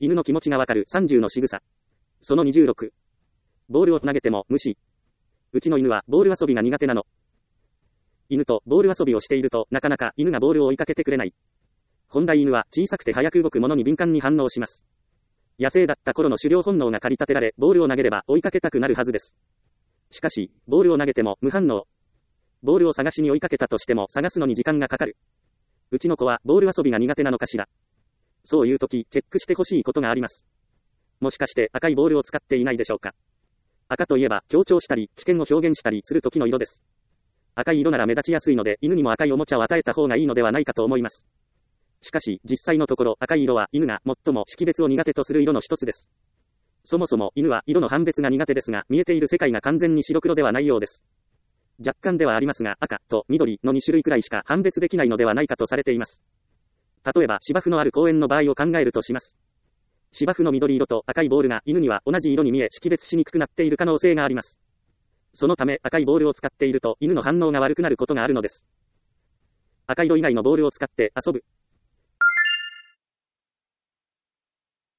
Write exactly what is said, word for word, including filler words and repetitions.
犬の気持ちがわかるさんじゅうの仕草。そのにじゅうろく。ボールを投げても無視。うちの犬はボール遊びが苦手なの。犬とボール遊びをしているとなかなか犬がボールを追いかけてくれない。本来犬は小さくて速く動くものに敏感に反応します。野生だった頃の狩猟本能が駆り立てられ、ボールを投げれば追いかけたくなるはずです。しかし、ボールを投げても無反応。ボールを探しに追いかけたとしても探すのに時間がかかる。うちの子はボール遊びが苦手なのかしら。そういう時、チェックしてほしいことがあります。もしかして赤いボールを使っていないでしょうか。赤といえば強調したり危険を表現したりする時の色です。赤い色なら目立ちやすいので犬にも赤いおもちゃを与えた方がいいのではないかと思います。しかし実際のところ赤い色は犬が最も識別を苦手とする色の一つです。そもそも犬は色の判別が苦手ですが見えている世界が完全に白黒ではないようです。若干ではありますが赤と緑のに種類くらいしか判別できないのではないかとされています。例えば芝生のある公園の場合を考えるとします。芝生の緑色と赤いボールが犬には同じ色に見え識別しにくくなっている可能性があります。そのため赤いボールを使っていると犬の反応が悪くなることがあるのです。赤色以外のボールを使って遊ぶ。